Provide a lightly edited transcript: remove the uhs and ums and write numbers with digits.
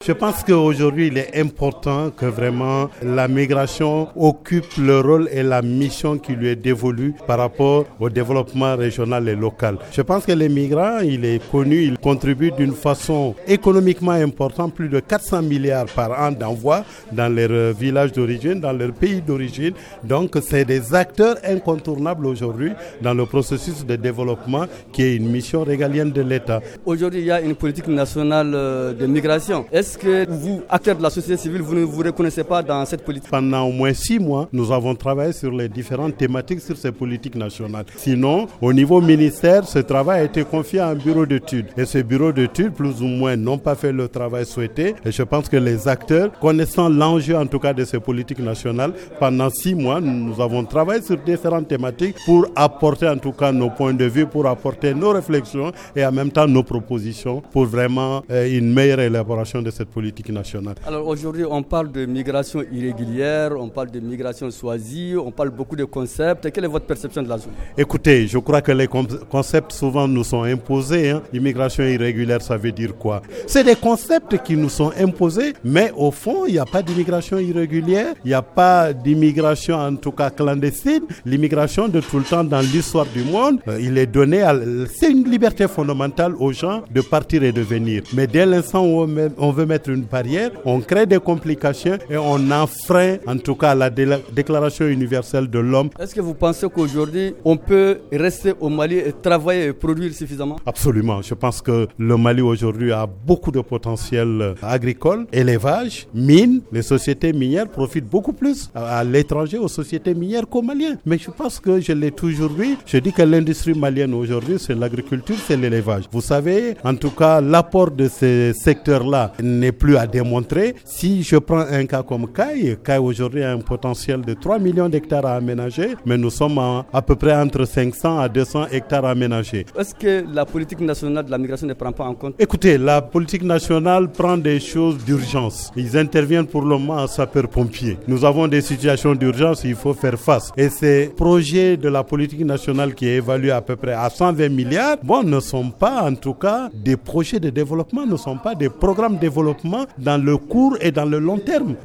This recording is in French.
Je pense qu'aujourd'hui, il est important que vraiment la migration occupe le rôle et la mission qui lui est dévolue par rapport au développement régional et local. Je pense que les migrants, il est connu, ils contribuent d'une façon économiquement importante, plus de 400 milliards par an d'envois dans leurs villages d'origine, dans leur pays d'origine. Donc, c'est des acteurs incontournables aujourd'hui dans le processus de développement qui est une mission régalienne de l'État. Aujourd'hui, il y a une politique nationale de migration. Est-ce que vous, acteurs de la société civile, vous ne vous reconnaissez pas dans cette politique? Pendant au moins 6 mois, nous avons travaillé sur les différentes thématiques sur ces politiques nationales. Sinon, au niveau ministère, ce travail a été confié à un bureau d'études. Et ce bureau d'études, plus ou moins, n'ont pas fait le travail souhaité. Et je pense que les acteurs, connaissant l'enjeu en tout cas de ces politiques nationales, pendant 6 mois, nous avons travaillé sur différentes thématiques pour apporter en tout cas nos points de vue, pour apporter nos réflexions et en même temps nos propositions pour vraiment une meilleure élaboration de cette politique nationale. Alors aujourd'hui, on parle de migration irrégulière, on parle de migration choisie, on parle beaucoup de concepts. Quelle est votre perception de la zone? Écoutez, je crois que les concepts souvent nous sont imposés. Immigration irrégulière, ça veut dire quoi? C'est des concepts qui nous sont imposés, mais au fond, il n'y a pas d'immigration irrégulière, il n'y a pas d'immigration en tout cas clandestine. L'immigration de tout le temps dans l'histoire du monde, il est donné, c'est une liberté fondamentale aux gens de partir et de venir. Mais dès l'instant où on veut mettre une barrière, on crée des complications et on enfreint en tout cas la Déclaration universelle de l'homme. Est-ce que vous pensez qu'aujourd'hui, on peut rester au Mali et travailler et produire suffisamment? Absolument. Je pense que le Mali aujourd'hui a beaucoup de potentiel agricole, élevage, mines. Les sociétés minières profitent beaucoup plus à l'étranger aux sociétés minières qu'aux Maliens. Mais je pense que je l'ai toujours dit. Je dis que l'industrie malienne aujourd'hui, c'est l'agriculture, c'est l'élevage. Vous savez, en tout cas, l'apport de ces secteurs-là n'est plus à démontrer. Si je prends un cas comme Caille aujourd'hui a un potentiel de 3 millions d'hectares à aménager, mais nous sommes à peu près entre 500 à 200 hectares à aménager. Est-ce que la politique nationale de la migration ne prend pas en compte? Écoutez, la politique nationale prend des choses d'urgence. Ils interviennent pour le moment à sapeurs-pompiers. Nous avons des situations d'urgence, il faut faire face. Et ces projets de la politique nationale qui est évalué à peu près à 120 milliards, ne sont pas en tout cas des projets de développement, ne sont pas des programmes de développement dans le court et dans le long terme.